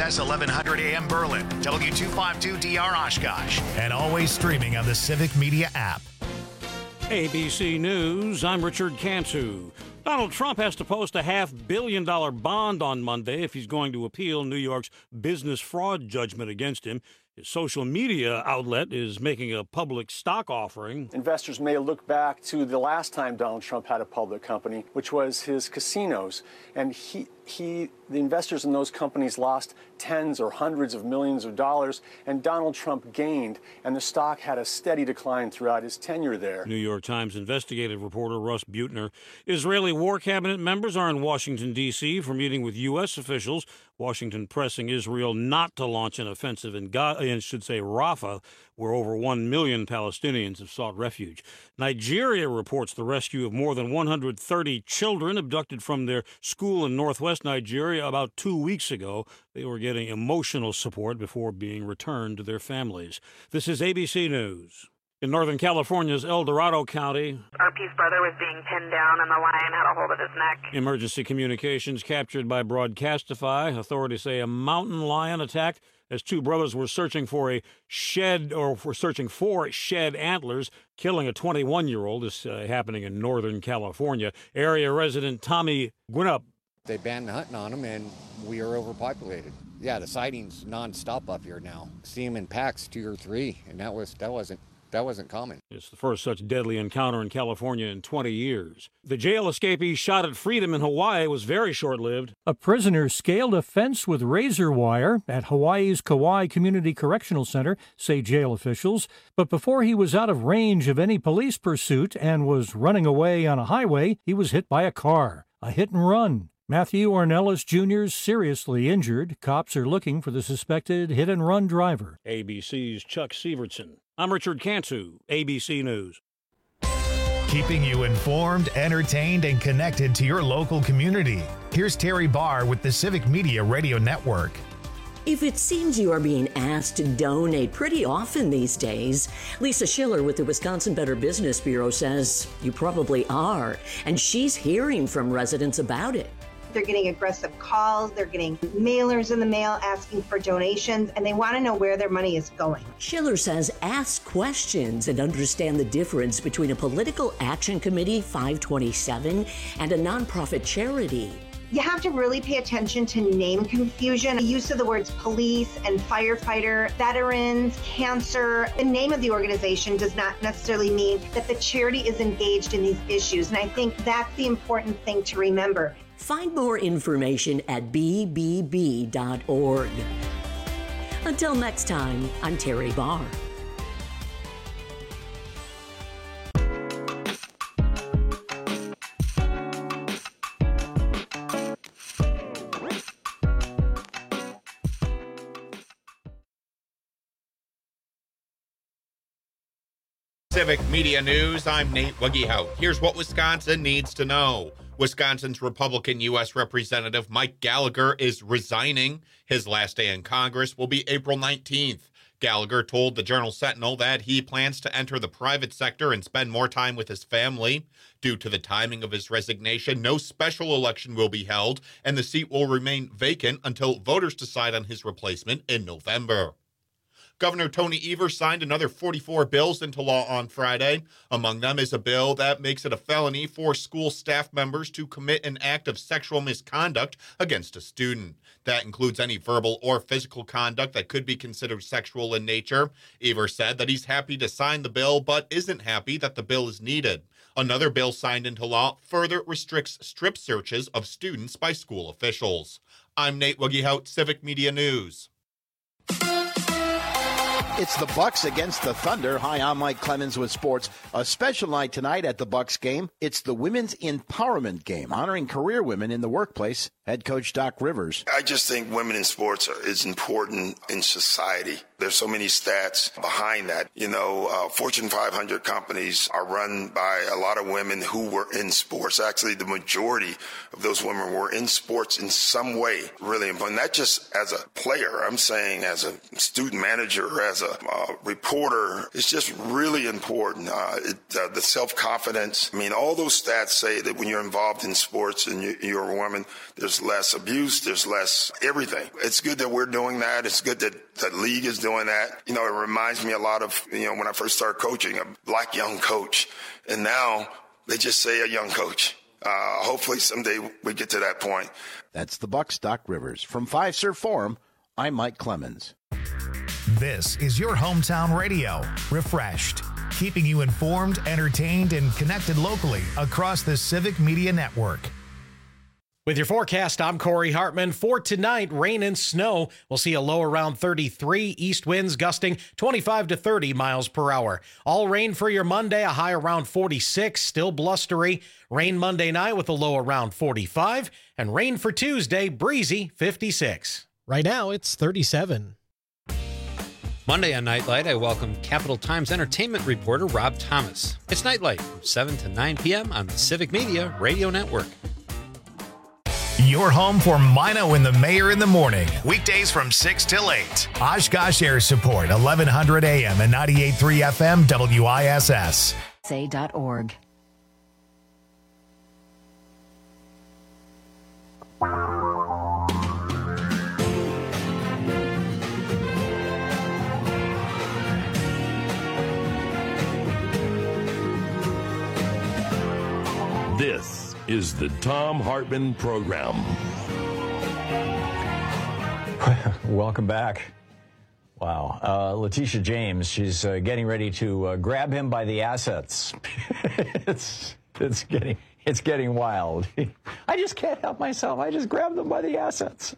KXSS 1100 AM Berlin, W252DR Oshkosh, and always streaming on the Civic Media app. ABC News, I'm Richard Cantu. Donald Trump has to post a $500 million bond on Monday if he's going to appeal New York's business fraud judgment against him. His social media outlet is making a public stock offering. Investors may look back to the last time Donald Trump had a public company, which was his casinos. And the investors in those companies lost tens or hundreds of millions of dollars, and Donald Trump gained, and the stock had a steady decline throughout his tenure there. New York Times investigative reporter Russ Buettner. Israeli war cabinet members are in Washington, D.C. for meeting with U.S. officials. Washington pressing Israel not to launch an offensive in Rafah, where over 1 million Palestinians have sought refuge. Nigeria reports the rescue of more than 130 children abducted from their school in northwest Nigeria about 2 weeks ago. They were getting emotional support before being returned to their families. This is ABC News. In Northern California's El Dorado County, our Peace brother was being pinned down and the lion had a hold of his neck. Emergency communications captured by Broadcastify. Authorities say a mountain lion attacked as two brothers were searching for shed antlers, killing a 21-year-old. This happening in Northern California. Area resident Tommy Gwinnett. They banned hunting on them, and we are overpopulated. Yeah, the sightings nonstop up here now. See them in packs, 2 or 3, and that wasn't common. It's the first such deadly encounter in California in 20 years. The jail escapee shot at freedom in Hawaii was very short-lived. A prisoner scaled a fence with razor wire at Hawaii's Kauai Community Correctional Center, say jail officials. But before he was out of range of any police pursuit and was running away on a highway, he was hit by a car. A hit and run. Matthew Ornelas Jr. is seriously injured. Cops are looking for the suspected hit-and-run driver. ABC's Chuck Sievertson. I'm Richard Cantu, ABC News. Keeping you informed, entertained, and connected to your local community. Here's Terry Barr with the Civic Media Radio Network. If it seems you are being asked to donate pretty often these days, Lisa Schiller with the Wisconsin Better Business Bureau says you probably are, and she's hearing from residents about it. They're getting aggressive calls, they're getting mailers in the mail asking for donations, and they want to know where their money is going. Schiller says ask questions and understand the difference between a political action committee, 527, and a nonprofit charity. You have to really pay attention to name confusion. The use of the words police and firefighter, veterans, cancer. The name of the organization does not necessarily mean that the charity is engaged in these issues. And I think that's the important thing to remember. Find more information at bbb.org. Until next time, I'm Terry Barr. Civic Media News, I'm Nate Wuggehout. Here's what Wisconsin needs to know. Wisconsin's Republican U.S. Representative Mike Gallagher is resigning. His last day in Congress will be April 19th. Gallagher told the Journal Sentinel that he plans to enter the private sector and spend more time with his family. Due to the timing of his resignation, no special election will be held, and the seat will remain vacant until voters decide on his replacement in November. Governor Tony Evers signed another 44 bills into law on Friday. Among them is a bill that makes it a felony for school staff members to commit an act of sexual misconduct against a student. That includes any verbal or physical conduct that could be considered sexual in nature. Evers said that he's happy to sign the bill, but isn't happy that the bill is needed. Another bill signed into law further restricts strip searches of students by school officials. I'm Nate Wuggehout, Civic Media News. It's the Bucks against the Thunder. Hi, I'm Mike Clemens with sports. A special night tonight at the Bucks game. It's the Women's Empowerment Game, honoring career women in the workplace. Head coach Doc Rivers. I just think women in sports is important in society. There's so many stats behind that. Fortune 500 companies are run by a lot of women who were in sports. Actually, the majority of those women were in sports in some way. Really important. Not just as a player. I'm saying as a student manager, as a reporter. It's just really important. The self-confidence. I mean, all those stats say that when you're involved in sports and you're a woman, there's less abuse, there's less everything. It's good that we're doing that. It's good that the league is doing that. It reminds me a lot of, when I first started coaching, a black young coach. And now they just say a young coach. Hopefully someday we get to that point. That's the Bucks, Doc Rivers. From Fiserv Forum, I'm Mike Clemens. This is your hometown radio, Refreshed, keeping you informed, entertained, and connected locally across the Civic Media Network. With your forecast, I'm Corey Hartman. For tonight, rain and snow. We'll see a low around 33, east winds gusting 25 to 30 miles per hour. All rain for your Monday, a high around 46, still blustery. Rain Monday night with a low around 45, and rain for Tuesday, breezy 56. Right now, it's 37. Monday on Nightlight, I welcome Capital Times entertainment reporter Rob Thomas. It's Nightlight from 7 to 9 p.m. on the Civic Media Radio Network. Your home for Mino and the Mayor in the morning. Weekdays from 6 till 8. Oshkosh Air Support, 1100 AM and 98.3 FM WISS. Say.org. This is the Thom Hartmann Program. Welcome back. Wow. Letitia James, she's getting ready to grab him by the assets. It's getting wild. I just can't help myself. I just grab them by the assets.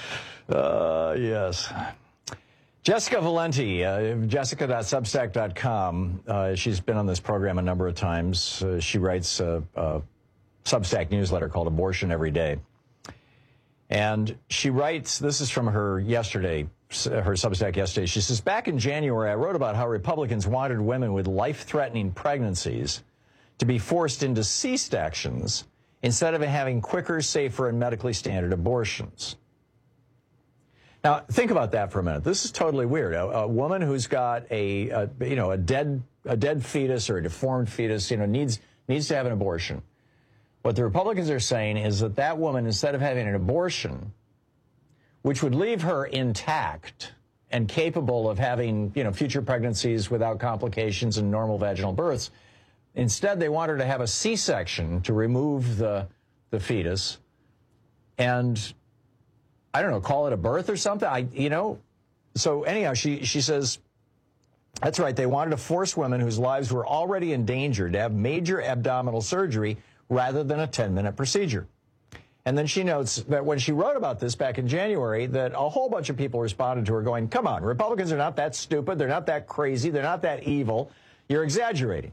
Yes. Jessica Valenti, jessica.substack.com. She's been on this program a number of times. She writes a Substack newsletter called Abortion Every Day. And she writes, this is from her Substack yesterday. She says, back in January, I wrote about how Republicans wanted women with life-threatening pregnancies to be forced into C-sections instead of having quicker, safer, and medically standard abortions. Now, think about that for a minute. This is totally weird. A woman who's got a dead fetus or a deformed fetus, needs to have an abortion. What the Republicans are saying is that woman, instead of having an abortion, which would leave her intact and capable of having, future pregnancies without complications and normal vaginal births, instead they want her to have a C-section to remove the fetus and, I don't know, call it a birth or something. So anyhow, she says, that's right. They wanted to force women whose lives were already endangered to have major abdominal surgery rather than a 10-minute procedure. And then she notes that when she wrote about this back in January, that a whole bunch of people responded to her going, come on, Republicans are not that stupid. They're not that crazy. They're not that evil. You're exaggerating.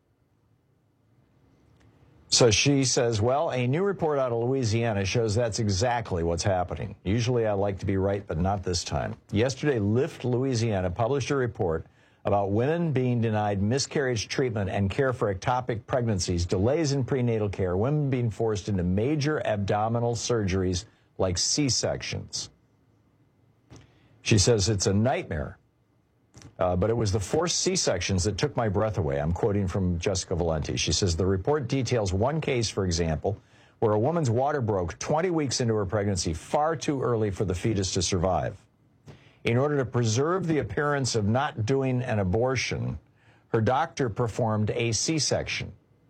So she says, well, a new report out of Louisiana shows that's exactly what's happening. Usually I like to be right, but not this time. Yesterday, Lift Louisiana published a report about women being denied miscarriage treatment and care for ectopic pregnancies, delays in prenatal care, women being forced into major abdominal surgeries like C-sections. She says it's a nightmare, but it was the forced C-sections that took my breath away. I'm quoting from Jessica Valenti. She says the report details one case, for example, where a woman's water broke 20 weeks into her pregnancy, far too early for the fetus to survive. In order to preserve the appearance of not doing an abortion, her doctor performed a C-section.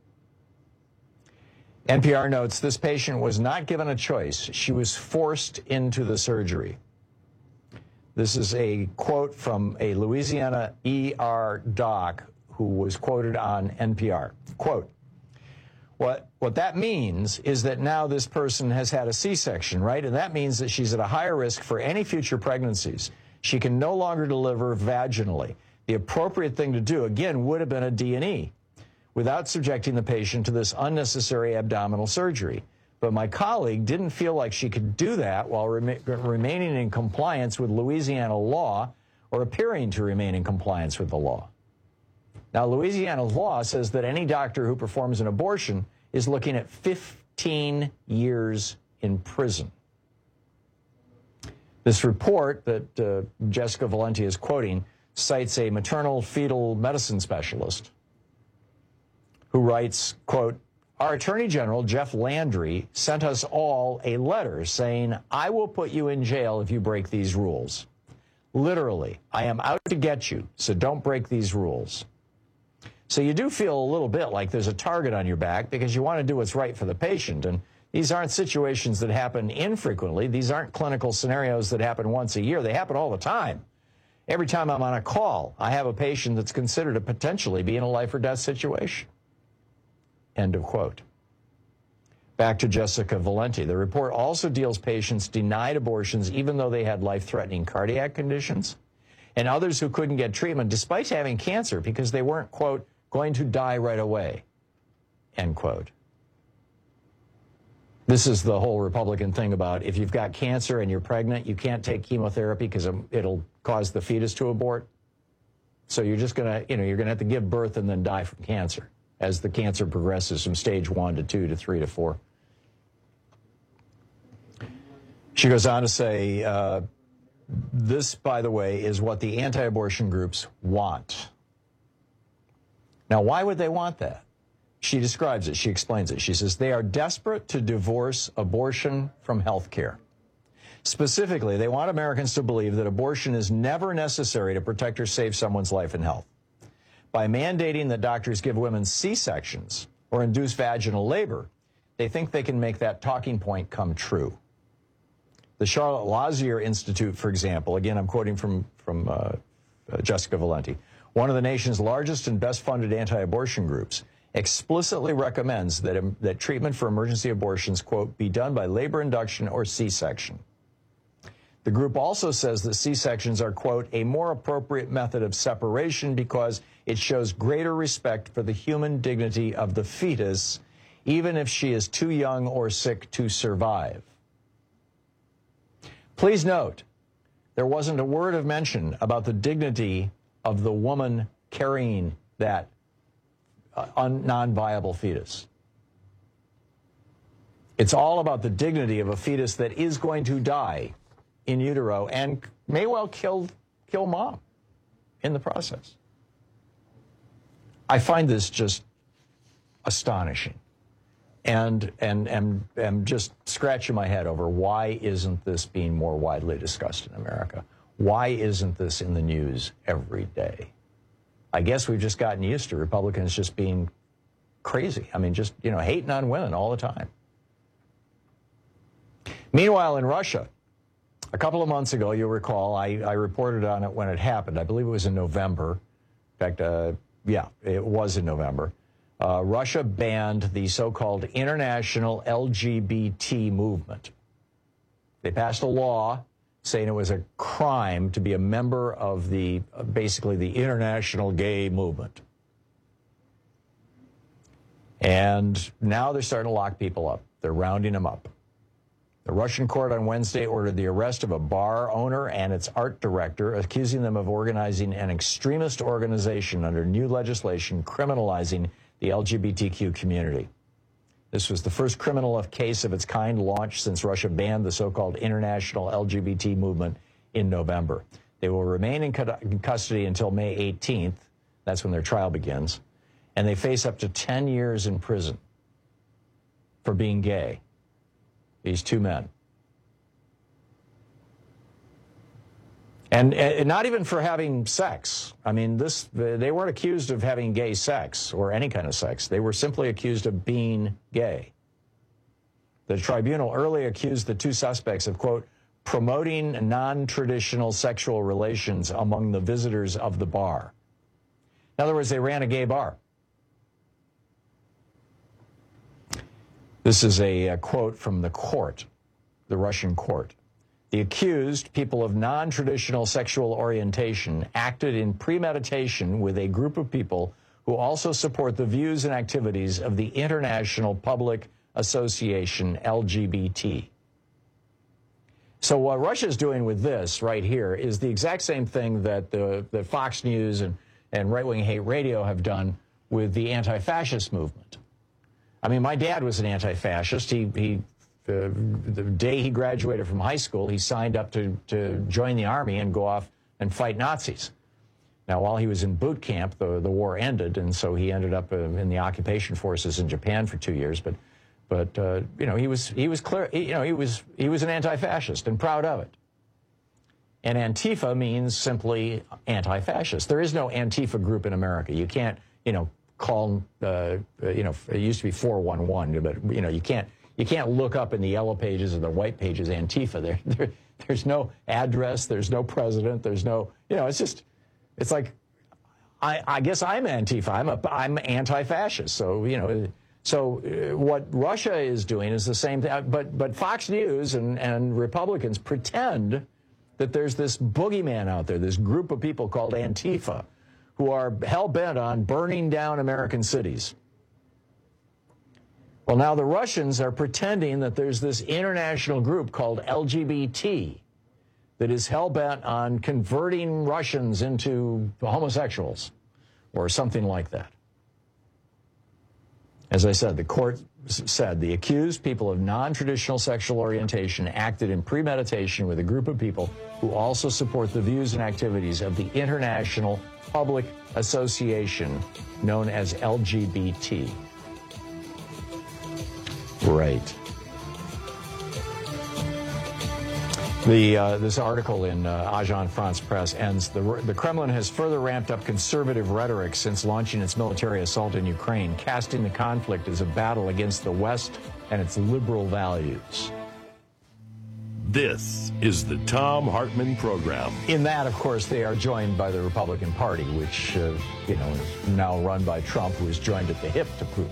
NPR notes this patient was not given a choice. She was forced into the surgery. This is a quote from a Louisiana ER doc who was quoted on NPR. Quote, what that means is that now this person has had a C-section, right? And that means that she's at a higher risk for any future pregnancies. She can no longer deliver vaginally. The appropriate thing to do, again, would have been a D&E without subjecting the patient to this unnecessary abdominal surgery. But my colleague didn't feel like she could do that while remaining in compliance with Louisiana law or appearing to remain in compliance with the law. Now, Louisiana's law says that any doctor who performs an abortion is looking at 15 years in prison. This report that Jessica Valenti is quoting cites a maternal fetal medicine specialist who writes, quote, "Our Attorney General, Jeff Landry, sent us all a letter saying, I will put you in jail if you break these rules. Literally, I am out to get you, so don't break these rules." So you do feel a little bit like there's a target on your back because you want to do what's right for the patient. And these aren't situations that happen infrequently. These aren't clinical scenarios that happen once a year. They happen all the time. Every time I'm on a call, I have a patient that's considered to potentially be in a life or death situation. End of quote. Back to Jessica Valenti. The report also deals patients denied abortions even though they had life-threatening cardiac conditions, and others who couldn't get treatment despite having cancer because they weren't, quote, going to die right away, end quote. This is the whole Republican thing about if you've got cancer and you're pregnant, you can't take chemotherapy because it'll cause the fetus to abort. So you're just going to, you're going to have to give birth and then die from cancer as the cancer progresses from stage 1 to 2 to 3 to 4. She goes on to say, this, by the way, is what the anti-abortion groups want. Now, why would they want that? She describes it. She explains it. She says, they are desperate to divorce abortion from health care. Specifically, they want Americans to believe that abortion is never necessary to protect or save someone's life and health. By mandating that doctors give women C-sections or induce vaginal labor, they think they can make that talking point come true. The Charlotte Lozier Institute, for example, again, I'm quoting from Jessica Valenti, one of the nation's largest and best-funded anti-abortion groups, explicitly recommends that treatment for emergency abortions, quote, be done by labor induction or C-section. The group also says that C-sections are, quote, a more appropriate method of separation because it shows greater respect for the human dignity of the fetus, even if she is too young or sick to survive. Please note, there wasn't a word of mention about the dignity of the woman carrying that non-viable fetus. It's all about the dignity of a fetus that is going to die in utero and may well kill mom in the process. I find this just astonishing. And am just scratching my head over why isn't this being more widely discussed in America? Why isn't this in the news every day? I guess we've just gotten used to Republicans just being crazy. I mean, just, hating on women all the time. Meanwhile, in Russia, a couple of months ago, you'll recall, I reported on it when it happened. I believe it was in November. In fact, it was in November. Russia banned the so-called international LGBT movement. They passed a law saying it was a crime to be a member of basically the international gay movement. And now they're starting to lock people up. They're rounding them up. The Russian court on Wednesday ordered the arrest of a bar owner and its art director, accusing them of organizing an extremist organization under new legislation criminalizing the LGBTQ community. This was the first criminal case of its kind launched since Russia banned the so-called international LGBT movement in November. They will remain in custody until May 18th. That's when their trial begins. And they face up to 10 years in prison for being gay. These two men. And not even for having sex. I mean, they weren't accused of having gay sex or any kind of sex. They were simply accused of being gay. The tribunal earlier accused the two suspects of, quote, promoting non-traditional sexual relations among the visitors of the bar. In other words, they ran a gay bar. This is a quote from the court, the Russian court. The accused, people of non-traditional sexual orientation, acted in premeditation with a group of people who also support the views and activities of the International Public Association LGBT. So what Russia's doing with this right here is the exact same thing that the Fox News and Right-Wing Hate Radio have done with the anti-fascist movement. I mean, my dad was an anti-fascist. The day he graduated from high school, he signed up to join the army and go off and fight Nazis. Now, while he was in boot camp, the war ended, and so he ended up in the occupation forces in Japan for 2 years. But you know, he was clear. You know, he was an anti-fascist and proud of it. And Antifa means simply anti-fascist. There is no Antifa group in America. You can't, you know, call, you know, it used to be 411, but you know, you can't look up in the yellow pages or the white pages Antifa. There's no address. There's no president. There's no, you know, it's like, I guess I'm Antifa. I'm anti-fascist. So, you know, what Russia is doing is the same thing. But Fox News and Republicans pretend that there's this boogeyman out there, this group of people called Antifa, who are hell-bent on burning down American cities. Well, now the Russians are pretending that there's this international group called LGBT that is hell-bent on converting Russians into homosexuals or something like that. As I said, the court said the accused, people of non-traditional sexual orientation, acted in premeditation with a group of people who also support the views and activities of the International Public Association known as LGBT. Right. This article in Agence France-Presse ends, the Kremlin has further ramped up conservative rhetoric since launching its military assault in Ukraine, casting the conflict as a battle against the West and its liberal values. This is the Thom Hartmann Program. In that, of course, they are joined by the Republican Party, which, you know, is now run by Trump, who is joined at the hip to Putin.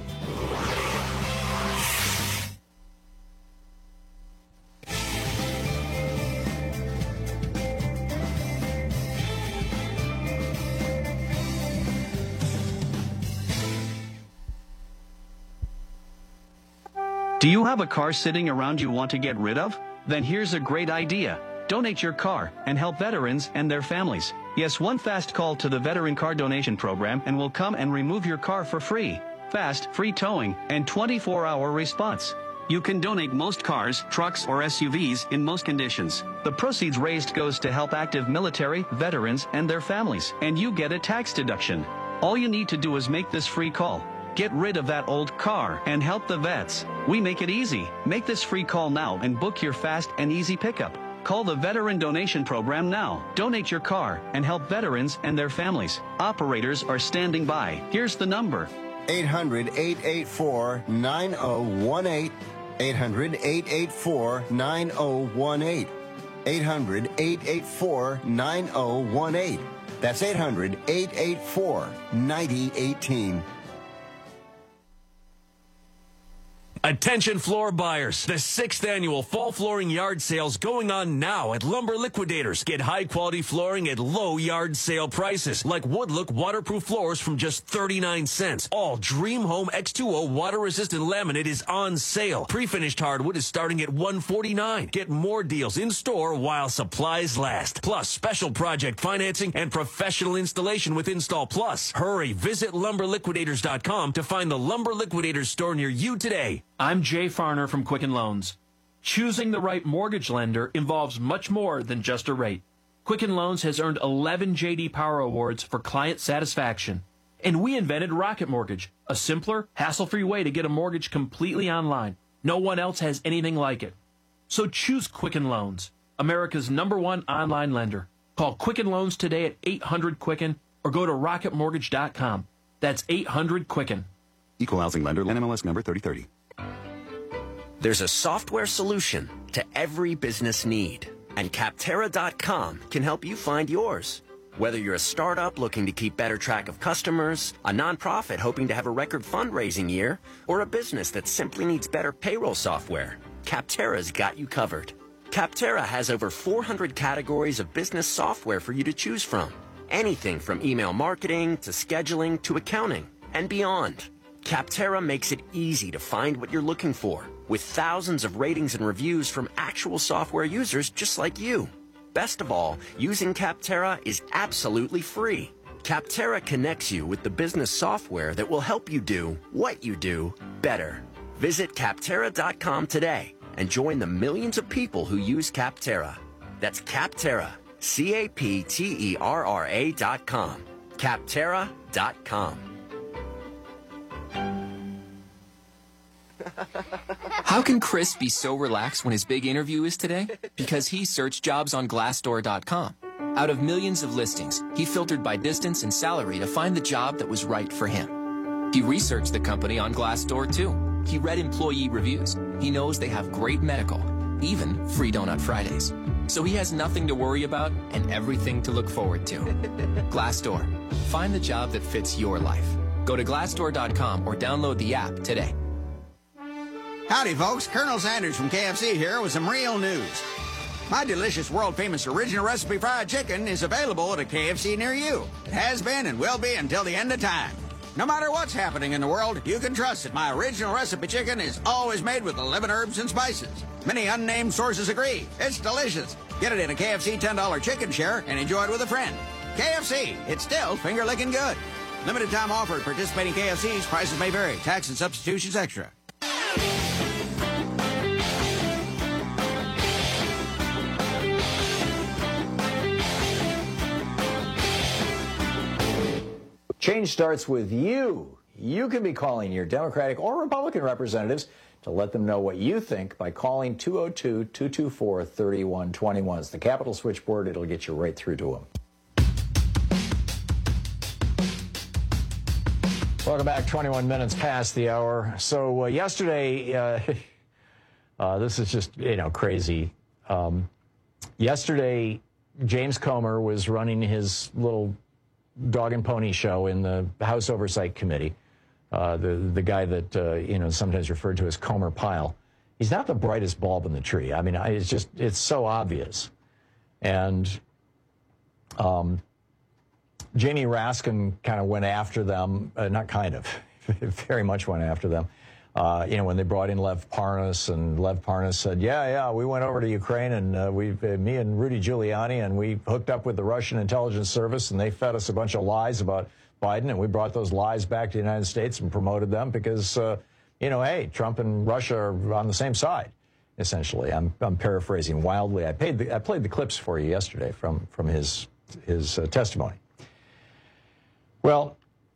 Do you have a car sitting around you want to get rid of? Then here's a great idea. Donate your car and help veterans and their families. Yes, one fast call to the Veteran Car Donation Program and we'll come and remove your car for free. Fast, free towing, and 24-hour response. You can donate most cars, trucks, or SUVs in most conditions. The proceeds raised goes to help active military, veterans, and their families, and you get a tax deduction. All you need to do is make this free call. Get rid of that old car and help the vets. We make it easy. Make this free call now and book your fast and easy pickup. Call the Veteran Donation Program now. Donate your car and help veterans and their families. Operators are standing by. Here's the number. 800-884-9018. 800-884-9018. 800-884-9018. That's 800-884-9018. Attention floor buyers. The 6th annual fall flooring yard sale's going on now at Lumber Liquidators. Get high quality flooring at low yard sale prices, like Woodlook waterproof floors from just 39 cents. All Dream Home X2O water resistant laminate is on sale. Pre-finished hardwood is starting at $149. Get more deals in store while supplies last. Plus special project financing and professional installation with Install Plus. Hurry, visit lumberliquidators.com to find the Lumber Liquidators store near you today. I'm Jay Farner from Quicken Loans. Choosing the right mortgage lender involves much more than just a rate. Quicken Loans has earned 11 J.D. Power Awards for client satisfaction. And we invented Rocket Mortgage, a simpler, hassle-free way to get a mortgage completely online. No one else has anything like it. So choose Quicken Loans, America's #1 online lender. Call Quicken Loans today at 800-QUICKEN or go to rocketmortgage.com. That's 800-QUICKEN. Equal housing lender, NMLS number 3030. There's a software solution to every business need, and Capterra.com can help you find yours. Whether you're a startup looking to keep better track of customers, a nonprofit hoping to have a record fundraising year, or a business that simply needs better payroll software, Capterra's got you covered. Capterra has over 400 categories of business software for you to choose from. Anything from email marketing to scheduling to accounting and beyond. Capterra makes it easy to find what you're looking for, with thousands of ratings and reviews from actual software users just like you. Best of all, using Capterra is absolutely free. Capterra connects you with the business software that will help you do what you do better. Visit Capterra.com today and join the millions of people who use Capterra. That's Capterra, Capterra.com. Capterra.com. How can Chris be so relaxed when his big interview is today? Because he searched jobs on Glassdoor.com. Out of millions of listings, he filtered by distance and salary to find the job that was right for him. He researched the company on Glassdoor too. He read employee reviews. He knows they have great medical, even free Donut Fridays. So he has nothing to worry about and everything to look forward to. Glassdoor. Find the job that fits your life. Go to Glassdoor.com or download the app today. Howdy, folks. Colonel Sanders from KFC here with some real news. My delicious, world-famous original recipe fried chicken is available at a KFC near you. It has been and will be until the end of time. No matter what's happening in the world, you can trust that my original recipe chicken is always made with 11 herbs and spices. Many unnamed sources agree. It's delicious. Get it in a KFC $10 chicken share and enjoy it with a friend. KFC, it's still finger-licking good. Limited time offer at participating KFCs. Prices may vary. Tax and substitutions extra. Change starts with you. You can be calling your Democratic or Republican representatives to let them know what you think by calling 202-224-3121. It's the Capitol switchboard. It'll get you right through to them. Welcome back. 21 minutes past the hour. So yesterday, this is just, crazy. Yesterday, James Comer was running his little dog and pony show in the House Oversight Committee. The guy that, sometimes referred to as Comer Pyle. He's not the brightest bulb in the tree. I mean, it's so obvious. And Jamie Raskin kind of went after them, very much went after them. When they brought in Lev Parnas, and Lev Parnas said, we went over to Ukraine, and me and Rudy Giuliani, and we hooked up with the Russian intelligence service, and they fed us a bunch of lies about Biden, and we brought those lies back to the United States and promoted them because, hey, Trump and Russia are on the same side, essentially. I'm paraphrasing wildly. I played the clips for you yesterday from his testimony. Well,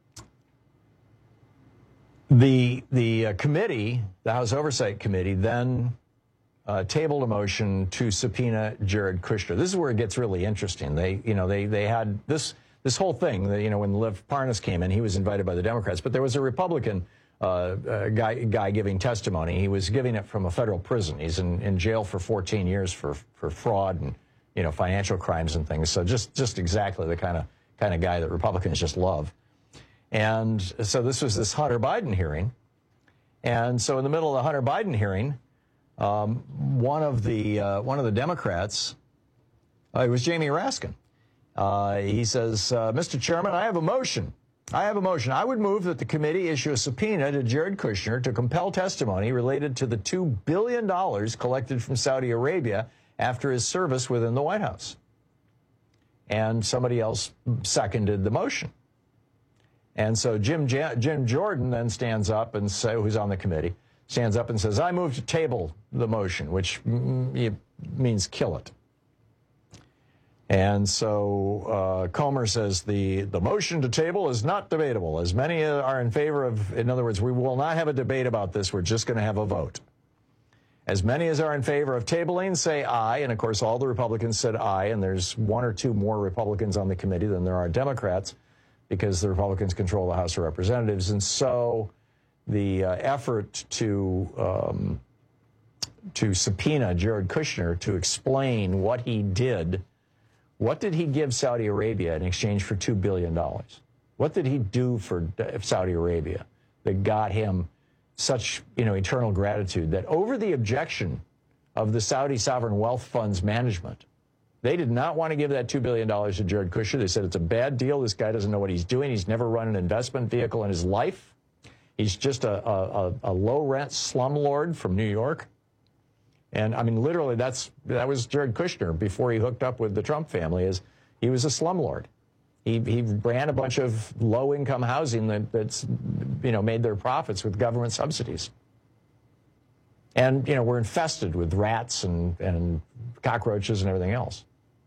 the committee, the House Oversight Committee, then tabled a motion to subpoena Jared Kushner. This is where it gets really interesting. They had this whole thing. When Lev Parnas came in, he was invited by the Democrats, but there was a Republican guy giving testimony. He was giving it from a federal prison. He's in jail for 14 years for fraud and financial crimes and things. So just exactly the kind of guy that Republicans just love. And so this was this Hunter Biden hearing. And so in the middle of the Hunter Biden hearing, one of the Democrats, it was Jamie Raskin. He says, Mr. Chairman, I have a motion. I would move that the committee issue a subpoena to Jared Kushner to compel testimony related to the $2 billion collected from Saudi Arabia after his service within the White House. And somebody else seconded the motion. And so Jim Jordan then stands up and who's on the committee, stands up and says, I move to table the motion, which means kill it. And so Comer says the motion to table is not debatable. As many are in favor of, in other words, we will not have a debate about this. We're just going to have a vote. As many as are in favor of tabling say aye. And, of course, all the Republicans said aye. And there's one or two more Republicans on the committee than there are Democrats because the Republicans control the House of Representatives. And so the effort to subpoena Jared Kushner to explain what he did. What did he give Saudi Arabia in exchange for $2 billion? What did he do for Saudi Arabia that got him such, eternal gratitude that over the objection of the Saudi Sovereign Wealth Fund's management, they did not want to give that $2 billion to Jared Kushner. They said it's a bad deal. This guy doesn't know what he's doing. He's never run an investment vehicle in his life. He's just a low-rent slumlord from New York. And, I mean, literally, that was Jared Kushner before he hooked up with the Trump family. He was a slumlord. He ran a bunch of low-income housing that's made their profits with government subsidies. And, we're infested with rats and cockroaches and everything else.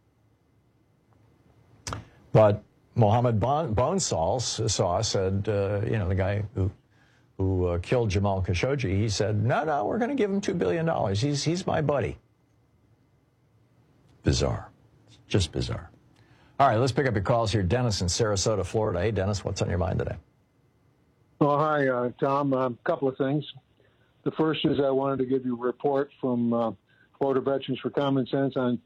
But Mohammed Bonesaw said, the guy who killed Jamal Khashoggi, he said, no, we're going to give him $2 billion. He's my buddy. Bizarre. Just bizarre. All right, let's pick up your calls here. Dennis in Sarasota, Florida. Hey, Dennis, what's on your mind today? Well, hi, Tom. A couple of things. The first is I wanted to give you a report from Florida Veterans for Common Sense on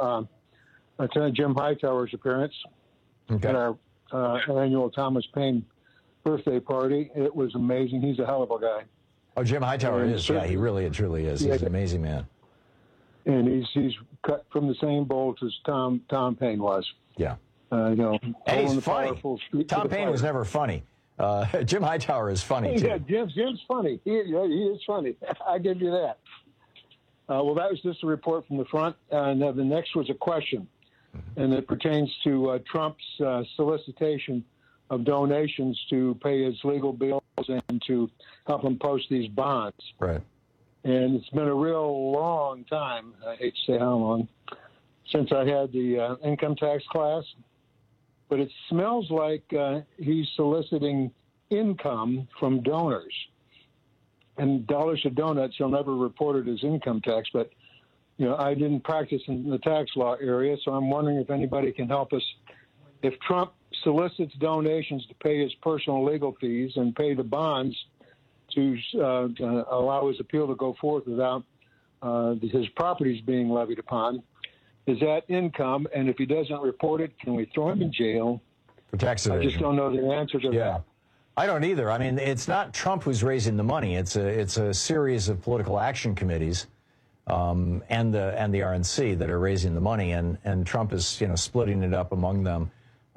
Jim Hightower's appearance at our annual Thomas Paine birthday party. It was amazing. He's a hell of a guy. Oh, Jim Hightower is. Yeah, he really truly is. He's an amazing man. And he's cut from the same bolt as Tom Paine was. Yeah. And he's funny. Tom Paine was never funny. Jim Hightower is funny, too. Yeah, Jim's funny. He is funny. I give you that. Well, that was just a report from the front. And the next was a question, and it pertains to Trump's solicitation of donations to pay his legal bills and to help him post these bonds. Right. And it's been a real long time, I hate to say how long, since I had the income tax class. But it smells like he's soliciting income from donors. And dollars to donuts, he'll never report it as income tax. But, I didn't practice in the tax law area, so I'm wondering if anybody can help us. If Trump solicits donations to pay his personal legal fees and pay the bonds to allow his appeal to go forth without his properties being levied upon, is that income? And if he doesn't report it, can we throw him in jail? For tax evasion. I just don't know the answer to that. I don't either. I mean, it's not Trump who's raising the money. It's a series of political action committees and the RNC that are raising the money, and Trump is splitting it up among them.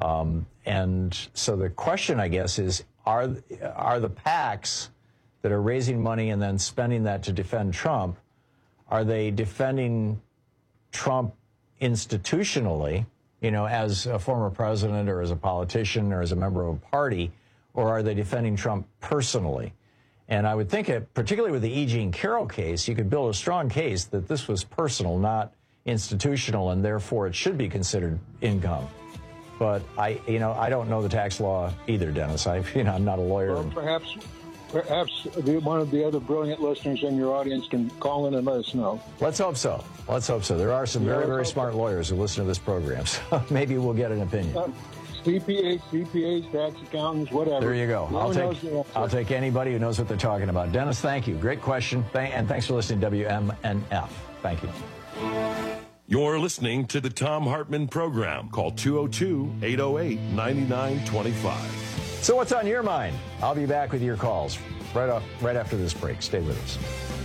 And so the question, I guess, is are the PACs that are raising money and then spending that to defend Trump, are they defending Trump institutionally, as a former president or as a politician or as a member of a party, or are they defending Trump personally? And I would think, particularly with the E. Jean Carroll case, you could build a strong case that this was personal, not institutional, and therefore it should be considered income. But I don't know the tax law either, Dennis. I'm not a lawyer. Well, perhaps one of the other brilliant listeners in your audience can call in and let us know. Let's hope so. There are some very, very smart lawyers who listen to this program, so maybe we'll get an opinion. CPAs, tax accountants, whatever. There you go. I'll take anybody who knows what they're talking about. Dennis, thank you. Great question. And thanks for listening to WMNF. Thank you. You're listening to the Thom Hartmann Program. Call 202-808-9925. So what's on your mind? I'll be back with your calls right after this break. Stay with us.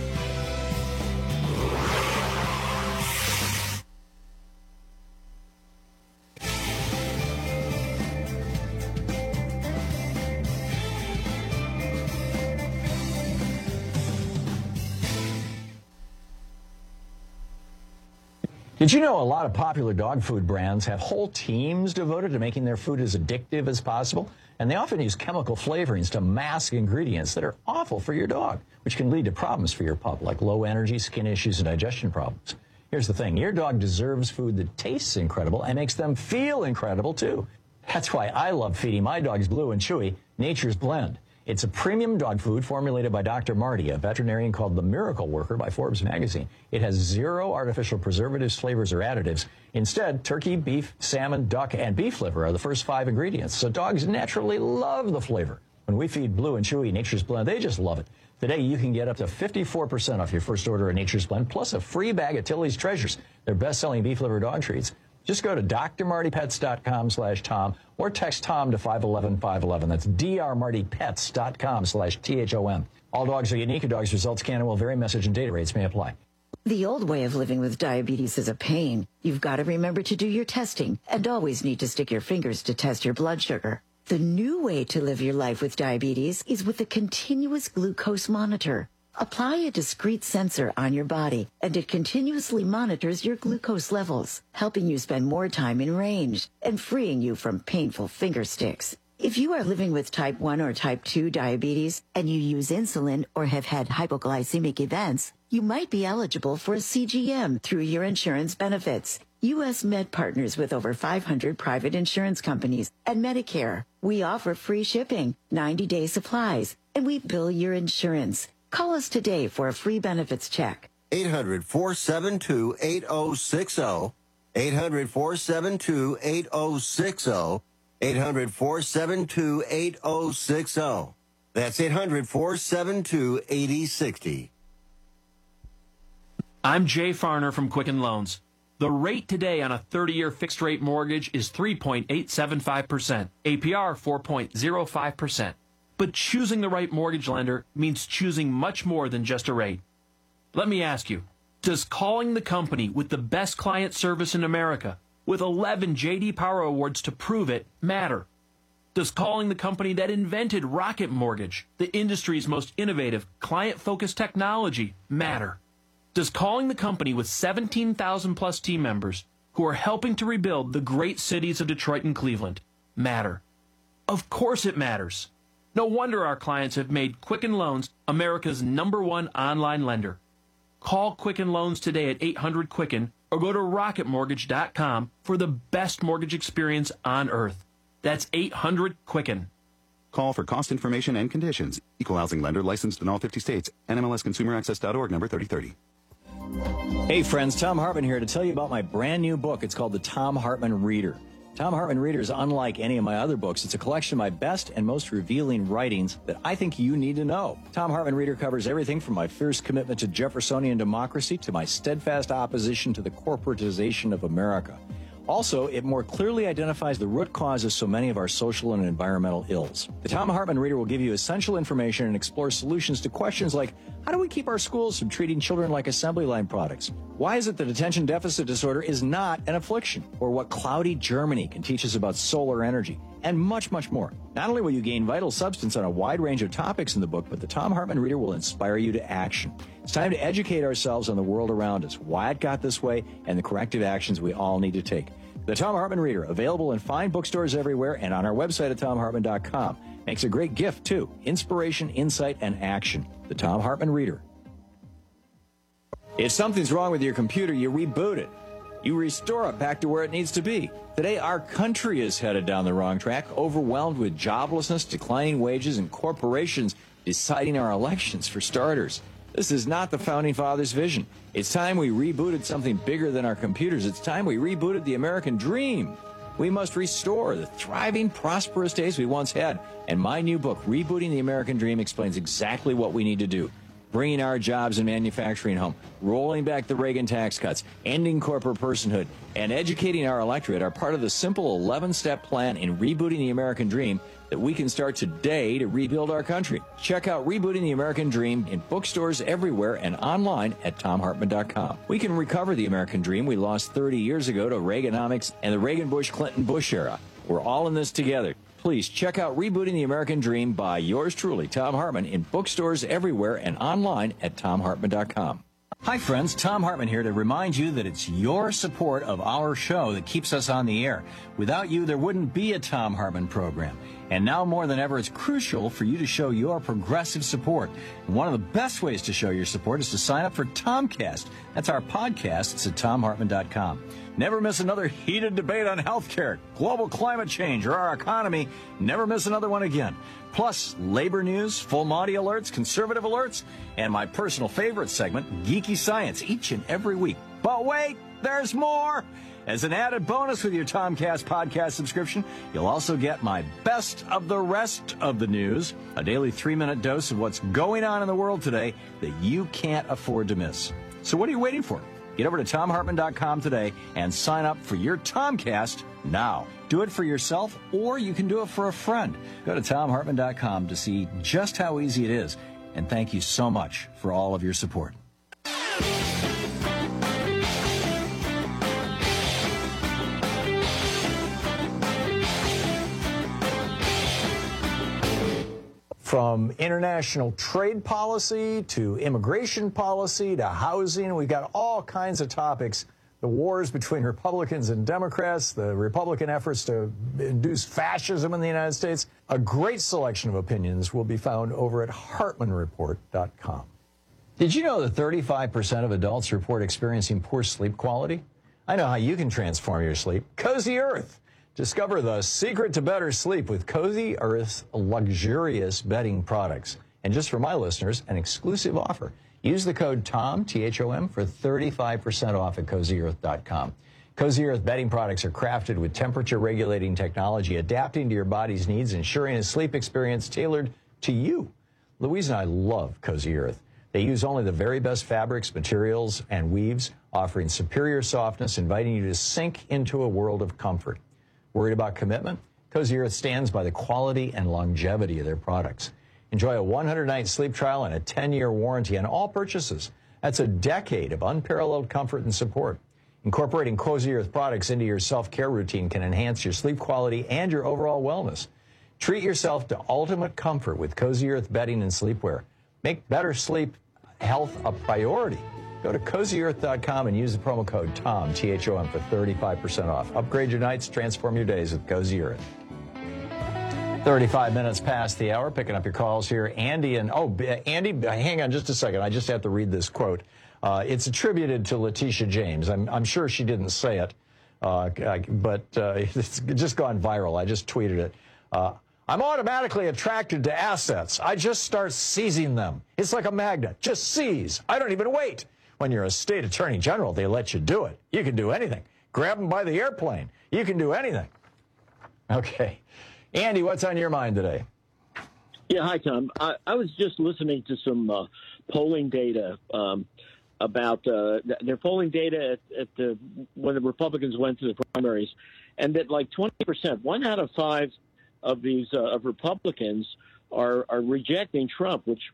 Did you know a lot of popular dog food brands have whole teams devoted to making their food as addictive as possible? And they often use chemical flavorings to mask ingredients that are awful for your dog, which can lead to problems for your pup, like low energy, skin issues, and digestion problems. Here's the thing. Your dog deserves food that tastes incredible and makes them feel incredible, too. That's why I love feeding my dogs Blue and Chewy Nature's Blend. It's a premium dog food formulated by Dr. Marty, a veterinarian called the Miracle Worker by Forbes magazine. It has 0 artificial preservatives, flavors, or additives. Instead, turkey, beef, salmon, duck, and beef liver are the first 5 ingredients, so dogs naturally love the flavor. When we feed Blue and Chewy Nature's Blend, they just love it. Today, you can get up to 54% off your first order of Nature's Blend, plus a free bag of Tilly's Treasures, their best-selling beef liver dog treats. Just go to drmartypets.com/Tom or text Tom to 511-511. That's drmartypets.com/THOM. All dogs are unique. A dog's results can and will vary. Message and data rates may apply. The old way of living with diabetes is a pain. You've got to remember to do your testing and always need to stick your fingers to test your blood sugar. The new way to live your life with diabetes is with a continuous glucose monitor. Apply a discrete sensor on your body, and it continuously monitors your glucose levels, helping you spend more time in range and freeing you from painful finger sticks. If you are living with type 1 or type 2 diabetes and you use insulin or have had hypoglycemic events, you might be eligible for a CGM through your insurance benefits. U.S. Med partners with over 500 private insurance companies and Medicare. We offer free shipping, 90-day supplies, and we bill your insurance. Call us today for a free benefits check. 800-472-8060. 800-472-8060. 800-472-8060. That's 800-472-8060. I'm Jay Farner from Quicken Loans. The rate today on a 30-year fixed-rate mortgage is 3.875%, APR 4.05%. But choosing the right mortgage lender means choosing much more than just a rate. Let me ask you, does calling the company with the best client service in America, with 11 J.D. Power Awards to prove it, matter? Does calling the company that invented Rocket Mortgage, the industry's most innovative, client-focused technology, matter? Does calling the company with 17,000-plus team members who are helping to rebuild the great cities of Detroit and Cleveland matter? Of course it matters. No wonder our clients have made Quicken Loans America's #1 online lender. Call Quicken Loans today at 800-QUICKEN or go to rocketmortgage.com for the best mortgage experience on earth. That's 800-QUICKEN. Call for cost information and conditions. Equal housing lender licensed in all 50 states. NMLSconsumeraccess.org number 3030. Hey friends, Thom Hartmann here to tell you about my brand new book. It's called The Thom Hartmann Reader. Thom Hartmann Reader is unlike any of my other books. It's a collection of my best and most revealing writings that I think you need to know. Thom Hartmann Reader covers everything from my fierce commitment to Jeffersonian democracy to my steadfast opposition to the corporatization of America. Also, it more clearly identifies the root cause of so many of our social and environmental ills. The Thom Hartmann Reader will give you essential information and explore solutions to questions like, how do we keep our schools from treating children like assembly line products? Why is it that attention deficit disorder is not an affliction? Or what cloudy Germany can teach us about solar energy? And much, much more. Not only will you gain vital substance on a wide range of topics in the book, but the Thom Hartmann Reader will inspire you to action. It's time to educate ourselves on the world around us, why it got this way, and the corrective actions we all need to take. The Thom Hartmann Reader, available in fine bookstores everywhere and on our website at thomhartmann.com. Makes a great gift, too. Inspiration, insight, and action. The Thom Hartmann Reader. If something's wrong with your computer, you reboot it. You restore it back to where it needs to be. Today, our country is headed down the wrong track, overwhelmed with joblessness, declining wages, and corporations deciding our elections, for starters. This is not the Founding Fathers' vision. It's time we rebooted something bigger than our computers. It's time we rebooted the American dream. We must restore the thriving, prosperous days we once had. And my new book, Rebooting the American Dream, explains exactly what we need to do. Bringing our jobs and manufacturing home, rolling back the Reagan tax cuts, ending corporate personhood, and educating our electorate are part of the simple 11-step plan in rebooting the American dream that we can start today to rebuild our country. Check out Rebooting the American Dream in bookstores everywhere and online at thomhartmann.com. We can recover the American dream we lost 30 years ago to Reaganomics and the Reagan-Bush-Clinton-Bush era. We're all in this together. Please check out Rebooting the American Dream by yours truly, Thom Hartmann, in bookstores everywhere and online at thomhartmann.com. Hi friends, Thom Hartmann here to remind you that it's your support of our show that keeps us on the air. Without you, there wouldn't be a Thom Hartmann program. And now more than ever, it's crucial for you to show your progressive support. And one of the best ways to show your support is to sign up for Tomcast. That's our podcast. It's at thomhartmann.com. Never miss another heated debate on healthcare, global climate change, or our economy. Never miss another one again. Plus, labor news, full Monty alerts, conservative alerts, and my personal favorite segment, Geeky Science, each and every week. But wait, there's more! As an added bonus with your Tomcast podcast subscription, you'll also get my best of the rest of the news, a daily 3-minute dose of what's going on in the world today that you can't afford to miss. So what are you waiting for? Get over to thomhartmann.com today and sign up for your Tomcast now. Do it for yourself, or you can do it for a friend. Go to thomhartmann.com to see just how easy it is. And thank you so much for all of your support. from international trade policy to immigration policy to housing. We've got all kinds of topics. The wars between Republicans and Democrats, the Republican efforts to induce fascism in the United States. A great selection of opinions will be found over at HartmanReport.com. Did you know that 35% of adults report experiencing poor sleep quality? I know how you can transform your sleep. Cozy Earth. Discover the secret to better sleep with Cozy Earth's luxurious bedding products. And just for my listeners, an exclusive offer. Use the code TOM, T-H-O-M, for 35% off at CozyEarth.com. Cozy Earth bedding products are crafted with temperature-regulating technology, adapting to your body's needs, ensuring a sleep experience tailored to you. Louise and I love Cozy Earth. They use only the very best fabrics, materials, and weaves, offering superior softness, inviting you to sink into a world of comfort. Worried about commitment? Cozy Earth stands by the quality and longevity of their products. Enjoy a 100-night sleep trial and a 10-year warranty on all purchases. That's a decade of unparalleled comfort and support. Incorporating Cozy Earth products into your self-care routine can enhance your sleep quality and your overall wellness. Treat yourself to ultimate comfort with Cozy Earth bedding and sleepwear. Make better sleep health a priority. Go to CozyEarth.com and use the promo code TOM, T-H-O-M, for 35% off. Upgrade your nights, transform your days with Cozy Earth. 35 minutes past the hour, picking up your calls here. Andy, hang on just a second. I just have to read this quote. It's attributed to Letitia James. I'm sure she didn't say it, but it's just gone viral. I just tweeted it. I'm automatically attracted to assets. I just start seizing them. It's like a magnet. Just seize. I don't even wait. When you're a state attorney general, they let you do it. You can do anything. Grab them by the airplane. You can do anything. Okay. Andy, what's on your mind today? Yeah, hi, Tom. I was just listening to some polling data about their polling data when the Republicans went to the primaries, and that like 20%, 1 out of 5 of these of Republicans are rejecting Trump, which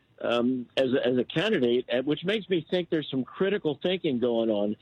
as a candidate, which makes me think there's some critical thinking going on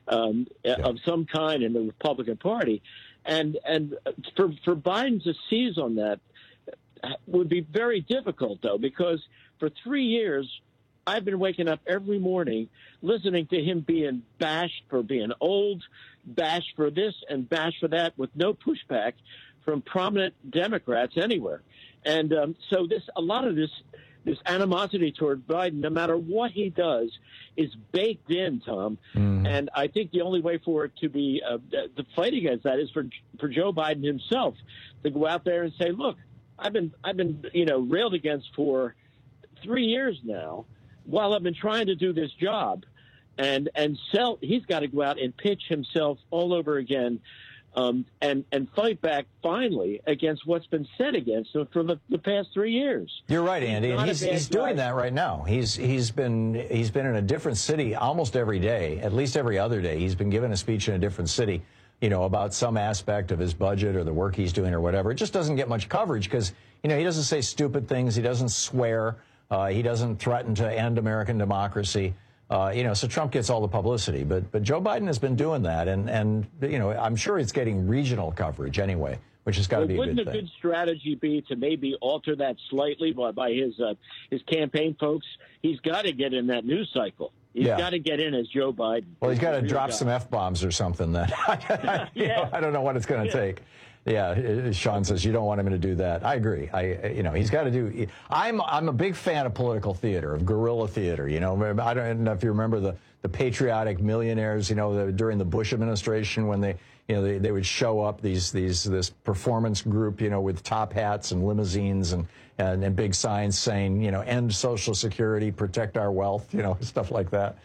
of some kind in the Republican Party. And for Biden to seize on that would be very difficult, though, because for 3 years, I've been waking up every morning listening to him being bashed for being old, bashed for this and bashed for that, with no pushback from prominent Democrats anywhere. And so a lot of this animosity toward Biden, no matter what he does, is baked in, Tom. Mm. And I think the only way for it to be the fight against that is for Joe Biden himself to go out there and say, "Look, I've been railed against for 3 years now, while I've been trying to do this job," and sell. He's got to go out and pitch himself all over again. And fight back finally against what's been said against him for the past 3 years. You're right, Andy, and he's doing that right now. He's been in a different city almost every day, at least every other day. He's been giving a speech in a different city, about some aspect of his budget or the work he's doing or whatever. It just doesn't get much coverage because he doesn't say stupid things, he doesn't swear, he doesn't threaten to end American democracy. So Trump gets all the publicity, but Joe Biden has been doing that, and I'm sure it's getting regional coverage anyway, which has got to be a good thing. Wouldn't a good strategy be to maybe alter that slightly by his campaign folks? He's got to get in that news cycle. He's got to get in as Joe Biden. Well, he's got to drop some F-bombs or something then. I don't know what it's going to take. Yeah, Sean says you don't want him to do that. I agree. He's got to do. I'm a big fan of political theater, of guerrilla theater. I don't know if you remember the patriotic millionaires. During the Bush administration when they would show up this performance group, with top hats and limousines and big signs saying, end Social Security, protect our wealth, stuff like that.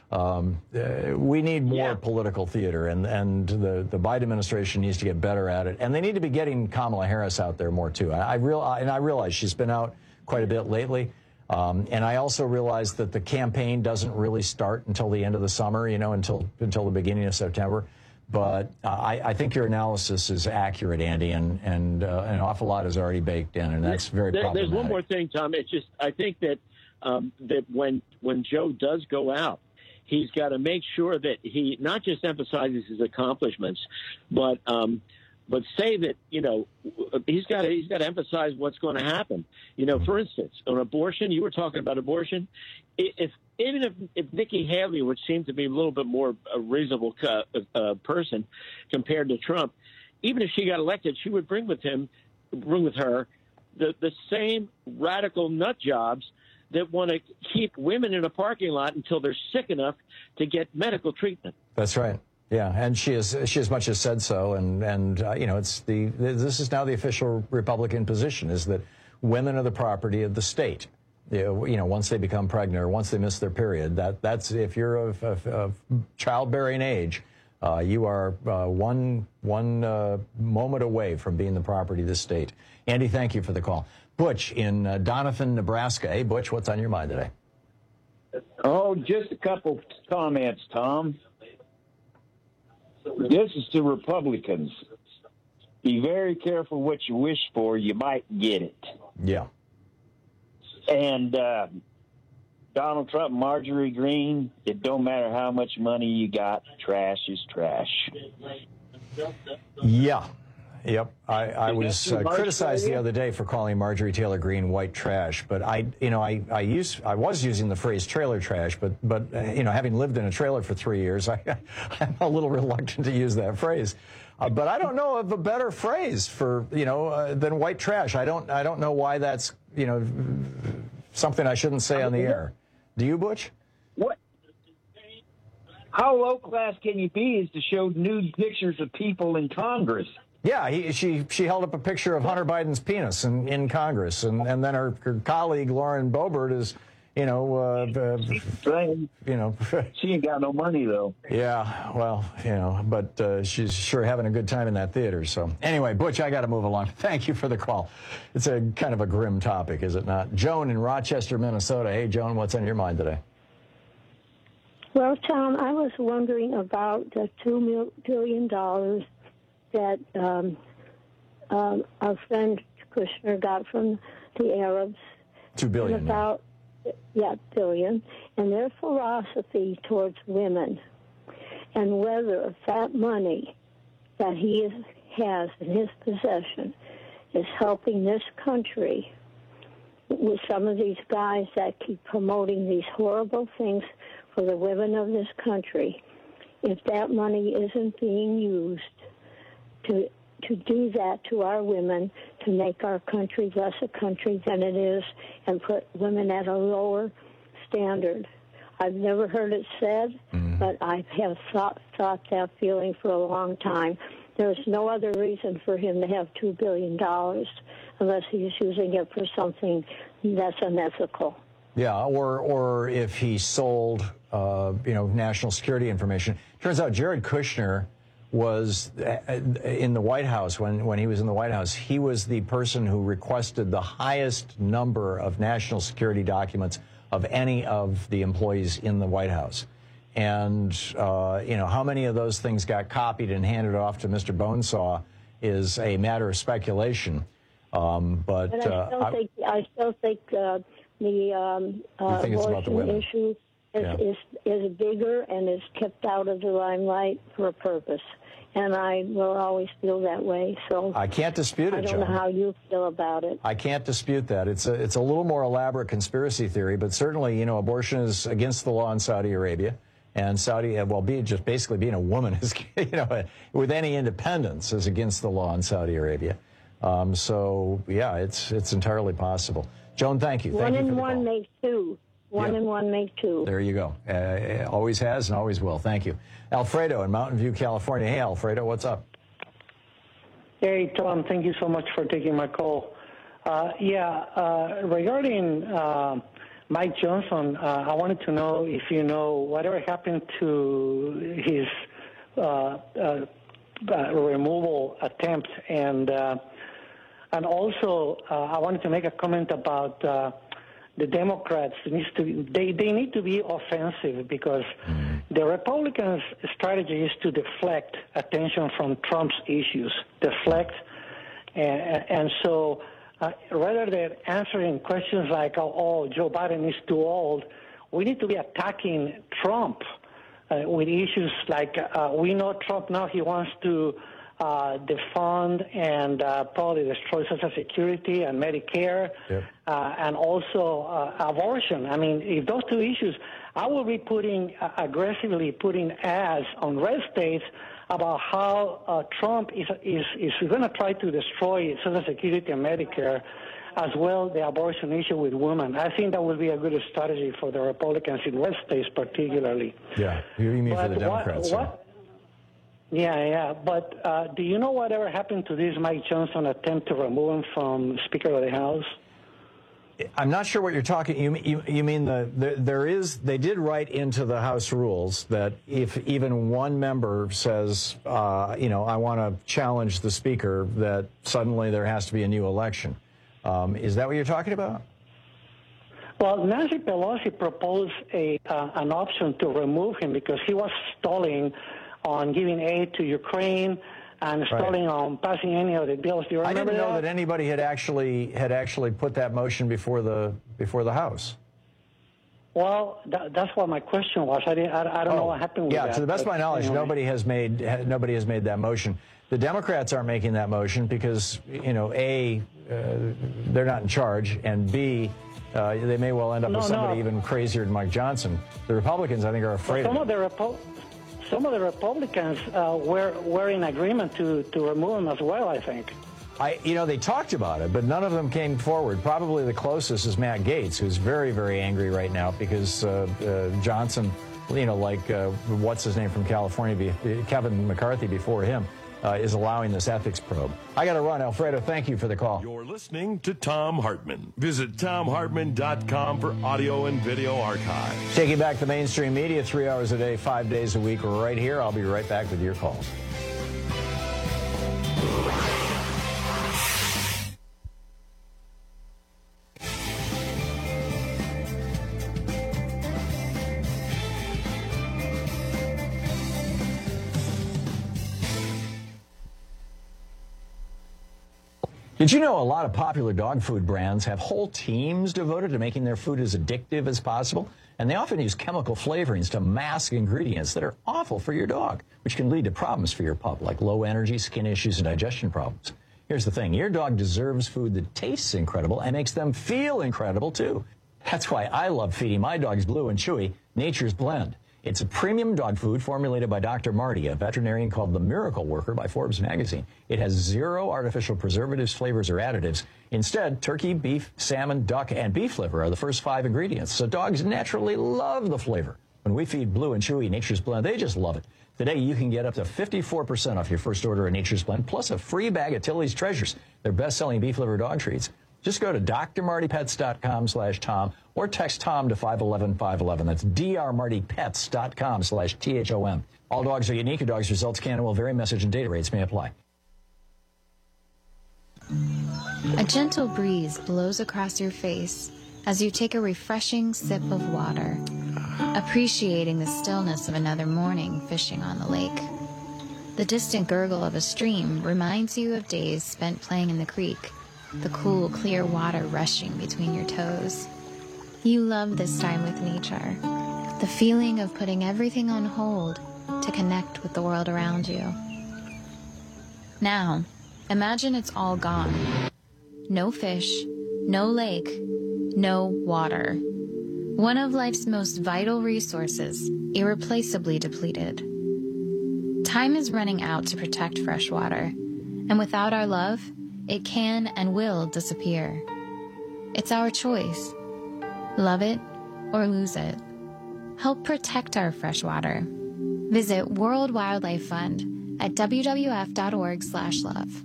We need more political theater, and the Biden administration needs to get better at it. And they need to be getting Kamala Harris out there more, too. I realize she's been out quite a bit lately. And I also realize that the campaign doesn't really start until the end of the summer, until the beginning of September. But I think your analysis is accurate, Andy, and an awful lot is already baked in, and that's very problematic. There's one more thing, Tom. It's just I think that when Joe does go out, he's got to make sure that he not just emphasizes his accomplishments, but but say that, he's got to emphasize what's going to happen. For instance, on abortion, you were talking about abortion. If Nikki Haley, which seemed to be a little bit more a reasonable person compared to Trump, even if she got elected, she would bring with her the same radical nut jobs that want to keep women in a parking lot until they're sick enough to get medical treatment. That's right. Yeah, and she as much as said so, and this is now the official Republican position, is that women are the property of the state. Once they become pregnant or once they miss their period, that's if you're of childbearing age, you are one moment away from being the property of the state. Andy, thank you for the call. Butch in Doniphan, Nebraska. Hey, Butch, what's on your mind today? Oh, just a couple comments, Tom. This is to Republicans. Be very careful what you wish for. You might get it. Yeah. And Donald Trump, Marjorie Greene, it don't matter how much money you got. Trash is trash. Yeah. Yep. I was criticized the other day for calling Marjorie Taylor Greene white trash, but I was using the phrase trailer trash, but having lived in a trailer for 3 years, I'm a little reluctant to use that phrase. But I don't know of a better phrase for than white trash. I don't know why that's something I shouldn't say on the air. Do you, Butch? What? How low class can you be is to show nude pictures of people in Congress? Yeah, she held up a picture of Hunter Biden's penis in Congress, and then her colleague Lauren Boebert is, she ain't got no money though. Yeah, well, but she's sure having a good time in that theater. So anyway, Butch, I got to move along. Thank you for the call. It's a kind of a grim topic, is it not? Joan in Rochester, Minnesota. Hey, Joan, what's on your mind today? Well, Tom, I was wondering about the $2 billion that our friend Kushner got from the Arabs. $2 billion. Billion. And their philosophy towards women, and whether that money that he has in his possession is helping this country with some of these guys that keep promoting these horrible things for the women of this country. If that money isn't being used to do that to our women, to make our country less a country than it is, and put women at a lower standard. I've never heard it said, but I have thought that feeling for a long time. There's no other reason for him to have $2 billion unless he's using it for something that's unethical. Yeah, or if he sold, national security information. Turns out Jared Kushner was in the White House, when he was in the White House, he was the person who requested the highest number of national security documents of any of the employees in the White House. And, how many of those things got copied and handed off to Mr. Bonesaw is a matter of speculation. But I still think the abortion issue is bigger and is kept out of the limelight for a purpose. And I will always feel that way. So I can't dispute it, I don't know how you feel about it. I can't dispute that. It's a little more elaborate conspiracy theory, but certainly, abortion is against the law in Saudi Arabia. And Saudi, just basically being a woman is, with any independence, is against the law in Saudi Arabia. It's entirely possible. Joan, thank you. One and one make two. One and one make two. There you go. Always has and always will. Thank you. Alfredo in Mountain View, California. Hey, Alfredo, what's up? Hey, Tom, thank you so much for taking my call. Regarding Mike Johnson, I wanted to know if you know whatever happened to his removal attempt, and also I wanted to make a comment about the Democrats. They need to be offensive, because the Republicans' strategy is to deflect attention from Trump's issues, and so rather than answering questions like, oh, Joe Biden is too old, we need to be attacking Trump with issues like, we know Trump now, he wants to defund and probably destroy Social Security and Medicare, and also abortion. I mean, if those two issues, I will be aggressively putting ads on red states about how Trump is going to try to destroy Social Security and Medicare, as well the abortion issue with women. I think that will be a good strategy for the Republicans in red states particularly. Yeah, you mean for the Democrats. Yeah. But do you know whatever happened to this Mike Johnson attempt to remove him from Speaker of the House? I'm not sure what you're talking. You mean they did write into the House rules that if even one member says, I want to challenge the Speaker, that suddenly there has to be a new election. Is that what you're talking about? Well, Nancy Pelosi proposed an option to remove him because he was stalling on giving aid to Ukraine and stalling on passing any of the bills. Do you remember I didn't know that anybody had actually put that motion before the House. Well, that's what my question was. I don't know what happened with that. Yeah, to the best of my knowledge, anyway. nobody has made that motion. The Democrats aren't making that motion because, A, they're not in charge, and B, they may well end up with somebody even crazier than Mike Johnson. The Republicans, I think, are afraid of it. Some of the Republicans were in agreement to remove him as well, I think. They talked about it, but none of them came forward. Probably the closest is Matt Gaetz, who's very, very angry right now because Johnson, what's his name from California, Kevin McCarthy before him, is allowing this ethics probe. I got to run. Alfredo, thank you for the call. You're listening to Thom Hartmann. Visit ThomHartmann.com for audio and video archives. Taking back the mainstream media 3 hours a day, 5 days a week, right here. I'll be right back with your calls. Did you know a lot of popular dog food brands have whole teams devoted to making their food as addictive as possible? And they often use chemical flavorings to mask ingredients that are awful for your dog, which can lead to problems for your pup, like low energy, skin issues, and digestion problems. Here's the thing. Your dog deserves food that tastes incredible and makes them feel incredible, too. That's why I love feeding my dogs Blue and Chewy Nature's Blend. It's a premium dog food formulated by Dr. Marty, a veterinarian called the Miracle Worker by Forbes magazine. It has 0 artificial preservatives, flavors, or additives. Instead, turkey, beef, salmon, duck, and beef liver are the first 5 ingredients, so dogs naturally love the flavor. When we feed Blue and Chewy Nature's Blend, they just love it. Today, you can get up to 54% off your first order of Nature's Blend, plus a free bag of Tilly's Treasures, their best-selling beef liver dog treats. Just go to drmartypets.com/Tom or text Tom to 511-511. That's drmartypets.com/THOM. All dogs are unique. Your dog's results can and will vary. Message and data rates may apply. A gentle breeze blows across your face as you take a refreshing sip of water, appreciating the stillness of another morning fishing on the lake. The distant gurgle of a stream reminds you of days spent playing in the creek, the cool, clear water rushing between your toes. You love this time with nature, the feeling of putting everything on hold to connect with the world around you. Now, imagine it's all gone. No fish, no lake, no water. One of life's most vital resources, irreplaceably depleted. Time is running out to protect fresh water, and without our love, it can and will disappear. It's our choice. Love it or lose it. Help protect our fresh water. Visit World Wildlife Fund at wwf.org/love.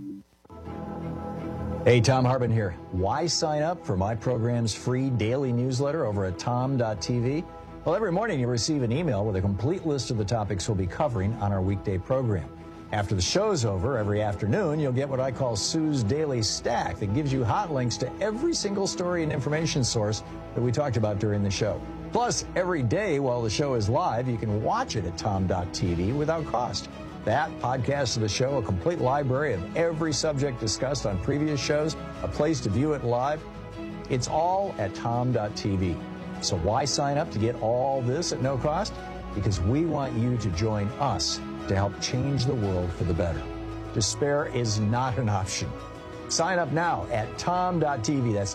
Hey, Thom Hartmann here. Why sign up for my program's free daily newsletter over at tom.tv? Well, every morning you receive an email with a complete list of the topics we'll be covering on our weekday program. After the show's over, every afternoon, you'll get what I call Sue's Daily Stack that gives you hot links to every single story and information source that we talked about during the show. Plus, every day while the show is live, you can watch it at tom.tv without cost. That podcast of the show, a complete library of every subject discussed on previous shows, a place to view it live. It's all at tom.tv. So why sign up to get all this at no cost? Because we want you to join us to help change the world for the better. despair is not an option. Sign up now at tom.tv. That's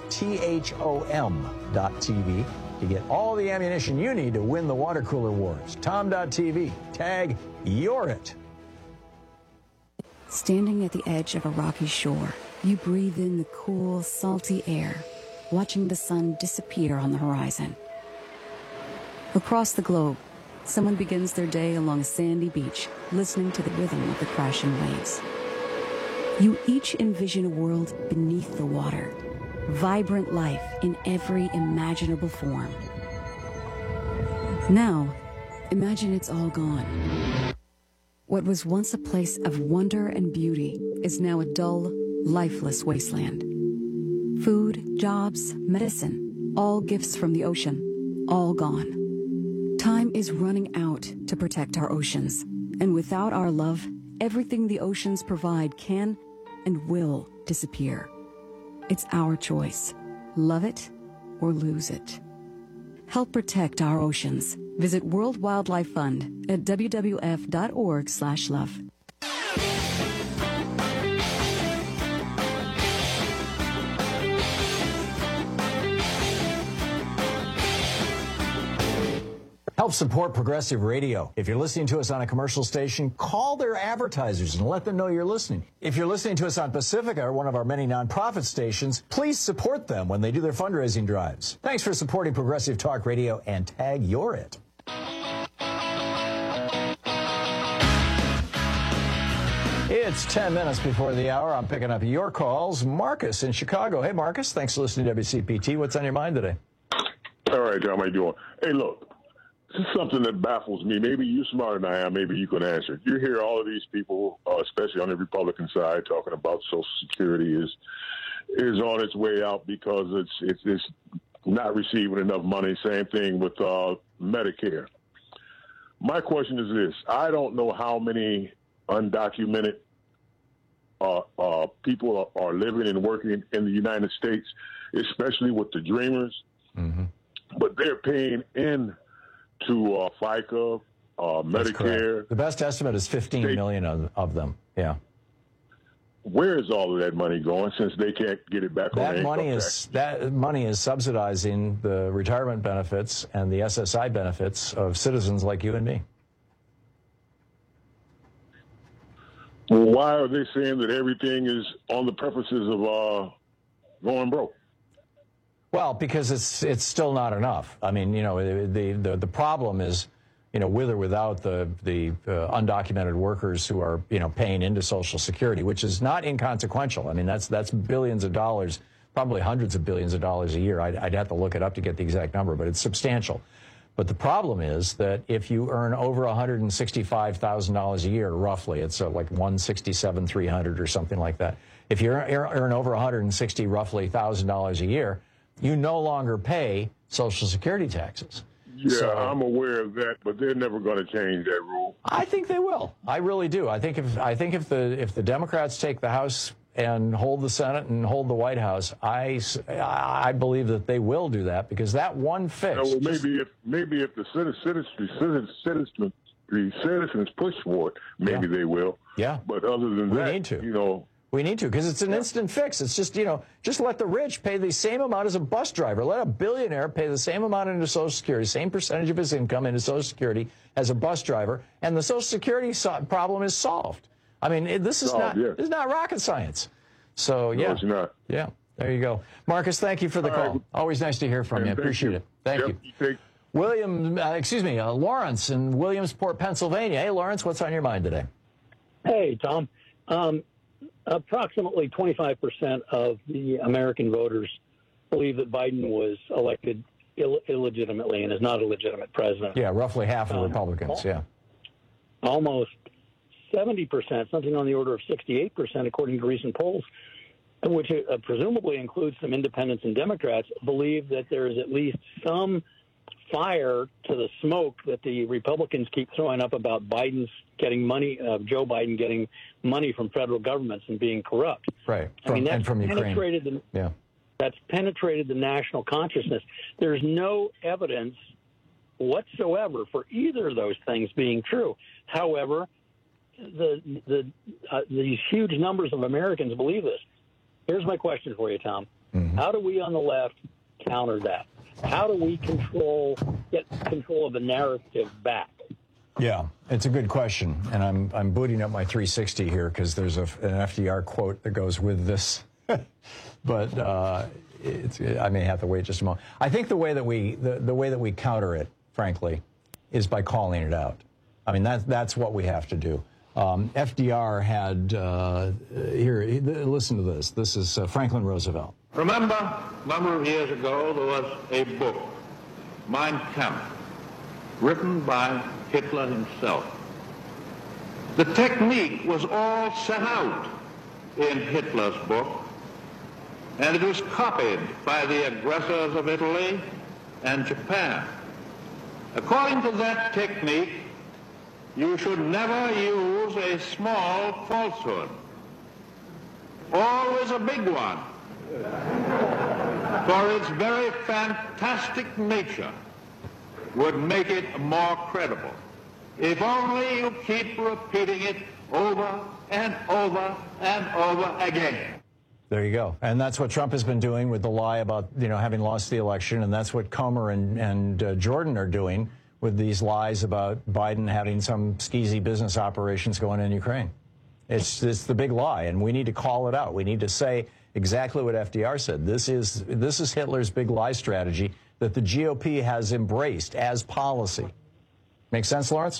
THOM.tv to get all the ammunition you need to win the water cooler wars. Tom.tv. Tag you're it. Standing at the edge of a rocky shore, you breathe in the cool, salty air, watching the sun disappear on the horizon. Across the globe, someone begins their day along a sandy beach, listening to the rhythm of the crashing waves. You each envision a world beneath the water, vibrant life in every imaginable form. Now, imagine it's all gone. What was once a place of wonder and beauty is now a dull, lifeless wasteland. Food, jobs, medicine, all gifts from the ocean, all gone. Time is running out to protect our oceans, and without our love, everything the oceans provide can and will disappear. It's our choice. Love it or lose it. Help protect our oceans. Visit World Wildlife Fund at wwf.org/love. Help support Progressive Radio. If you're listening to us on a commercial station, call their advertisers and let them know you're listening. If you're listening to us on Pacifica, or one of our many nonprofit stations, please support them when they do their fundraising drives. Thanks for supporting Progressive Talk Radio, and tag you're it. It's 10 minutes before the hour. I'm picking up your calls. Marcus in Chicago. Hey, Marcus. Thanks for listening to WCPT. What's on your mind today? All right, Tom. How you doing? Hey, look. This is something that baffles me. Maybe you're smarter than I am. Maybe you can answer it. You hear all of these people, especially on the Republican side, talking about Social Security is on its way out because it's not receiving enough money. Same thing with Medicare. My question is this: I don't know how many undocumented people are living and working in the United States, especially with the Dreamers. Mm-hmm. But they're paying in to FICA, Medicare. The best estimate is 15 million of them. Yeah. Where is all of that money going since they can't get it back on their income tax? That money is subsidizing the retirement benefits and the SSI benefits of citizens like you and me. Well, why are they saying that everything is on the purposes of going broke? Well, because it's still not enough. I mean, you know, the problem is, you know, with or without the undocumented workers who are, you know, paying into Social Security, which is not inconsequential. I mean, that's billions of dollars, probably hundreds of billions of dollars a year. I'd have to look it up to get the exact number, but it's substantial. But the problem is that if you earn over $165,000 a year, roughly, it's like $167,300 or something like that. If you earn over $160,000 a year, you no longer pay Social Security taxes. Yeah, so, I'm aware of that, but they're never going to change that rule. I think they will. I really do. I think if the Democrats take the House and hold the Senate and hold the White House, I believe that they will do that, because that one fix. Well, maybe if the citizens push for it, maybe they will. Yeah. But other than that, need to. You know. We need to, because it's an instant fix. It's just, you know, just let the rich pay the same amount as a bus driver. Let a billionaire pay the same amount into Social Security, same percentage of his income into Social Security as a bus driver, and the Social Security problem is solved. I mean, this is not rocket science. So, yeah. No, it's not. Yeah, there you go. Marcus, thank you for the call. Always nice to hear from you. Appreciate it. Thank you. Lawrence in Williamsport, Pennsylvania. Hey, Lawrence, what's on your mind today? Hey, Tom. Approximately 25% of the American voters believe that Biden was elected illegitimately and is not a legitimate president. Yeah, roughly half of Republicans, yeah. Almost 70%, something on the order of 68%, according to recent polls, which presumably includes some independents and Democrats, believe that there is at least some fire to the smoke that the Republicans keep throwing up about Biden's getting money, Joe Biden getting money from federal governments and being corrupt. Right. That's from Ukraine. That's penetrated the national consciousness. There's no evidence whatsoever for either of those things being true. However, these huge numbers of Americans believe this. Here's my question for you, Tom. Mm-hmm. How do we on the left counter that? How do we get control of the narrative back? Yeah, it's a good question, and I'm booting up my 360 here because there's an FDR quote that goes with this, but I may have to wait just a moment. I think the way that we counter it, frankly, is by calling it out. I mean, that's what we have to do. FDR had here. Listen to this. This is Franklin Roosevelt. Remember, a number of years ago, there was a book, Mein Kampf, written by Hitler himself. The technique was all set out in Hitler's book, and it was copied by the aggressors of Italy and Japan. According to that technique, you should never use a small falsehood, always a big one, for its very fantastic nature would make it more credible. If only you keep repeating it over and over and over again. There you go. And that's what Trump has been doing with the lie about, having lost the election, and that's what Comer and Jordan are doing with these lies about Biden having some skeezy business operations going in Ukraine. It's the big lie, and we need to call it out. We need to say exactly what FDR said. This is Hitler's big lie strategy that the GOP has embraced as policy. Make sense, Lawrence?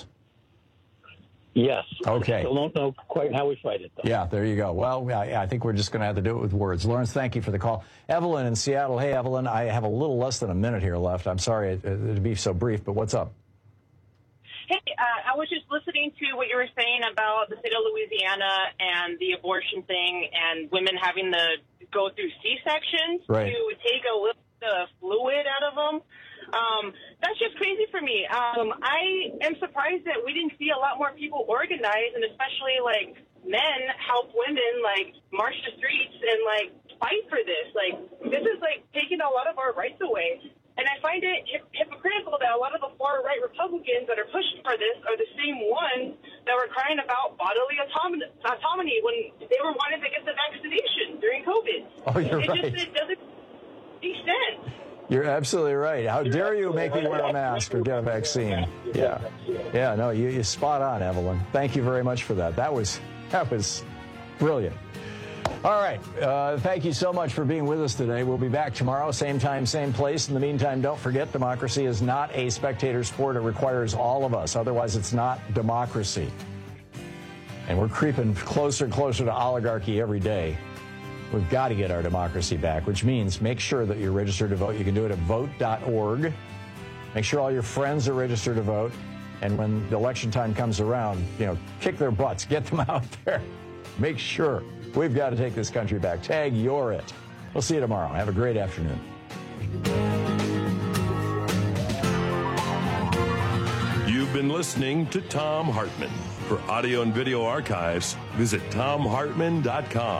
Yes. Okay. Still don't know quite how we fight it, though. Yeah, there you go. Well, I think we're just going to have to do it with words. Lawrence, thank you for the call. Evelyn in Seattle. Hey, Evelyn, I have a little less than a minute here left. I'm sorry to be so brief, but what's up? Hey, I was just listening to what you were saying about the state of Louisiana and the abortion thing and women having to go through C-sections to take a little bit of fluid out of them. That's just crazy for me. I am surprised that we didn't see a lot more people organize, and especially men help women march the streets and fight for this. This is taking a lot of our rights away. And I find it hypocritical that a lot of the far-right Republicans that are pushing for this are the same ones that were crying about bodily autonomy when they were wanting to get the vaccination during COVID. Oh, you're right. It doesn't make sense. You're absolutely right. How dare you make me wear a mask or get a vaccine? Yeah. Yeah, no, you're spot on, Evelyn. Thank you very much for that. That was brilliant. All right. Thank you so much for being with us today. We'll be back tomorrow, same time, same place. In the meantime, don't forget, democracy is not a spectator sport. It requires all of us. Otherwise, it's not democracy. And we're creeping closer and closer to oligarchy every day. We've got to get our democracy back, which means make sure that you're registered to vote. You can do it at vote.org. Make sure all your friends are registered to vote. And when the election time comes around, kick their butts. Get them out there. Make sure. We've got to take this country back. Tag, you're it. We'll see you tomorrow. Have a great afternoon. You've been listening to Thom Hartmann. For audio and video archives, visit ThomHartmann.com.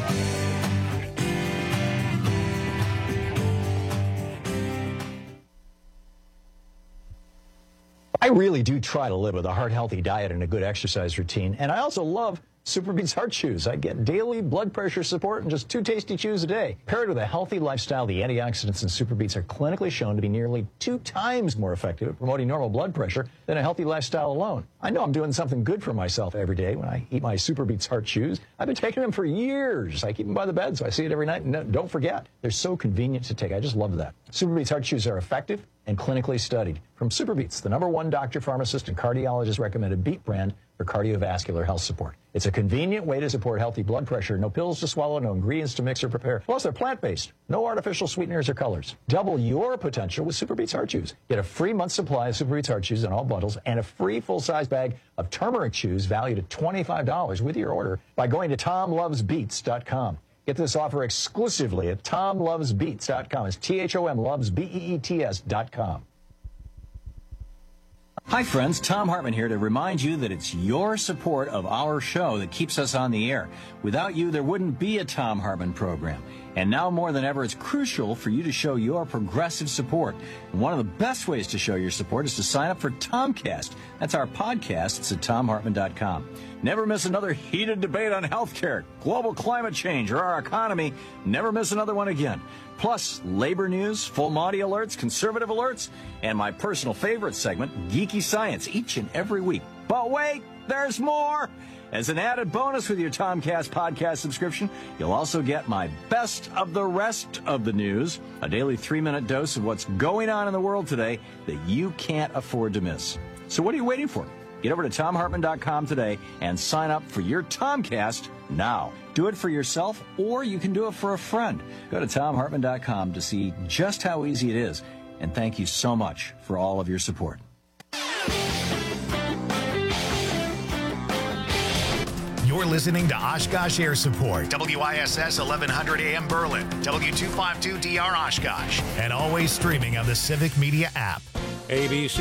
I really do try to live with a heart-healthy diet and a good exercise routine, and I also love SuperBeets Heart Chews. I get daily blood pressure support and just 2 tasty chews a day. Paired with a healthy lifestyle, the antioxidants in SuperBeets are clinically shown to be nearly 2 times more effective at promoting normal blood pressure than a healthy lifestyle alone. I know I'm doing something good for myself every day when I eat my SuperBeets Heart Chews. I've been taking them for years. I keep them by the bed, so I see it every night. And don't forget, they're so convenient to take. I just love that. SuperBeets Heart Chews are effective and clinically studied. From SuperBeets, the #1 doctor, pharmacist, and cardiologist recommended beet brand for cardiovascular health support. It's a convenient way to support healthy blood pressure. No pills to swallow, no ingredients to mix or prepare. Plus, they're plant-based. No artificial sweeteners or colors. Double your potential with SuperBeets Heart Chews. Get a free month supply of SuperBeets Heart Chews in all bundles and a free full-size bag of turmeric chews valued at $25 with your order by going to TomLovesBeets.com. Get this offer exclusively at TomLovesBeets.com. It's THOM loves BEETS.com. Hi, friends. Thom Hartmann here to remind you that it's your support of our show that keeps us on the air. Without you, there wouldn't be a Thom Hartmann program. And now more than ever, it's crucial for you to show your progressive support. And one of the best ways to show your support is to sign up for Tomcast. That's our podcast. It's at TomHartman.com. Never miss another heated debate on healthcare, global climate change, or our economy. Never miss another one again. Plus, labor news, full Monty alerts, conservative alerts, and my personal favorite segment, Geeky Science, each and every week. But wait, there's more! As an added bonus with your Tomcast podcast subscription, you'll also get my best of the rest of the news, a daily 3-minute dose of what's going on in the world today that you can't afford to miss. So what are you waiting for? Get over to TomHartman.com today and sign up for your Tomcast now. Do it for yourself, or you can do it for a friend. Go to TomHartman.com to see just how easy it is. And thank you so much for all of your support. You're listening to Oshkosh Air Support, WISS 1100 AM Berlin, W252DR Oshkosh, and always streaming on the Civic Media app. ABC